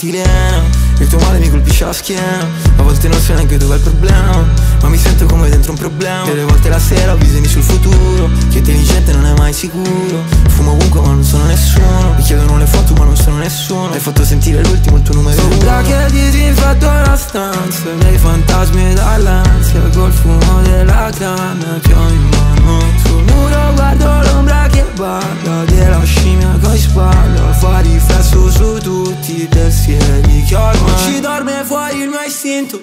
cantilena. Il tuo male mi colpisce la schiena. A volte non so neanche dov'è il problema, ma mi sento come dentro un problema. Delle volte la sera ho visioni sul futuro. Chi è intelligente non è mai sicuro. Fumo ovunque ma non sono nessuno. Mi chiedono le foto ma non sono nessuno. Hai fatto sentire l'ultimo il tuo numero. Sembra che disinfetto la stanza dei fantasmi e dall'ansia, col fumo della canna che ho in mano.